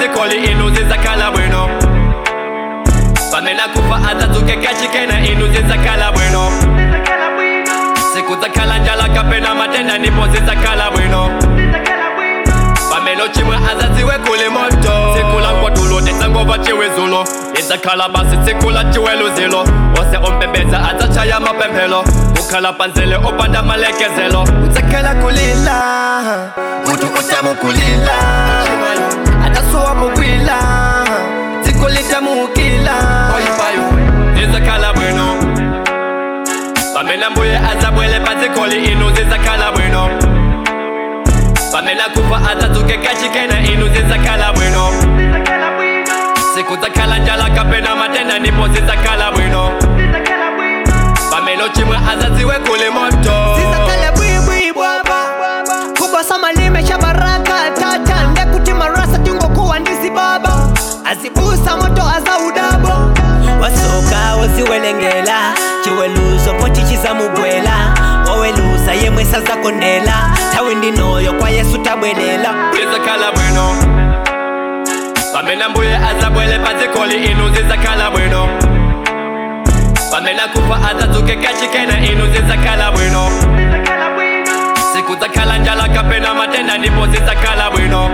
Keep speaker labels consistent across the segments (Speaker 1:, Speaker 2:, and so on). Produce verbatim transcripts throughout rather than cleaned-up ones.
Speaker 1: pazikoli inu zizakala bwino. Pamena kufa azazuke kachikena inu zizakala bwino. Siku zakala njala kapena matenda nipo zizakala bwino. Pamelo chimwe azaziwe kuli moto. Sikula kwa tulo nisangova chiwe zulo. Nizakala basi sikula chiwe luzilo. Ose ompembeza azachaya mapempelo. Ukala panzele opanda malekezelo. Uzakala kulila Mutu utamu kulila Atasuwa mugwila Zikulita mukila Zizakala bwino. Pamena mbuye azabwele pazikoli inu zizakala bwino. Pamena kufa azazuke kachikena inu zizakala bwino. Siku zakala njala kapena matenda nipo zizakala bwino. Pamelo chimwe azaziwe kuli moto.
Speaker 2: Zizakala bwi bwi bwaba Kubwa sama lime shabaraka tata Ndekuti marasa tungo kuwa ndizi baba Azibusa moto aza udabo Wasoka waziwelengela Chiweluzo pochichiza mugwela Oweluza yemwe saza kondela Tawindi noyo kwa Yesu tabwelela.
Speaker 1: Zizakala bwino. Pamena mbuye azabwele pazikoli inu zizakala bwino. Pamena kufa azazuke kachikena inu zizakala bwino. Siku zakala njala kapena matenda nipo zizakala bwino.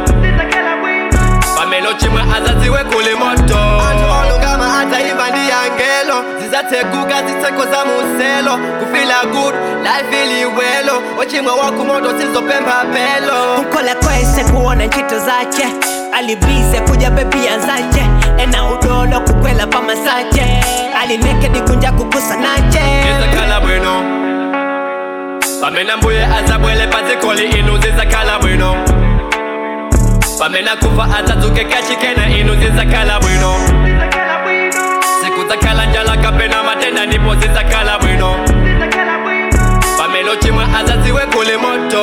Speaker 1: Pamelo chimwe azaziwe kuli moto. Antu olungama ataimba ndi angelo. Zizatekuka zitseko za muselo. Kufila good, life ili welo. Ochimwe wakumoto sizopemba pelo.
Speaker 2: Kukola kwese kuona nchito zache Alibize kuja bebia zache Ena udolo kukwela pa masache Alineke dikunja kukusa nache.
Speaker 1: Zizakala bwino. Pamena mbuye azabwele pazikoli inu zizakala bwino. Pamena kufa azazuke kachikena inu zizakala bwino. Siku zakala njala kapena matenda nipo zizakala bwino. Pamelo chimwe azaziwe kuli moto.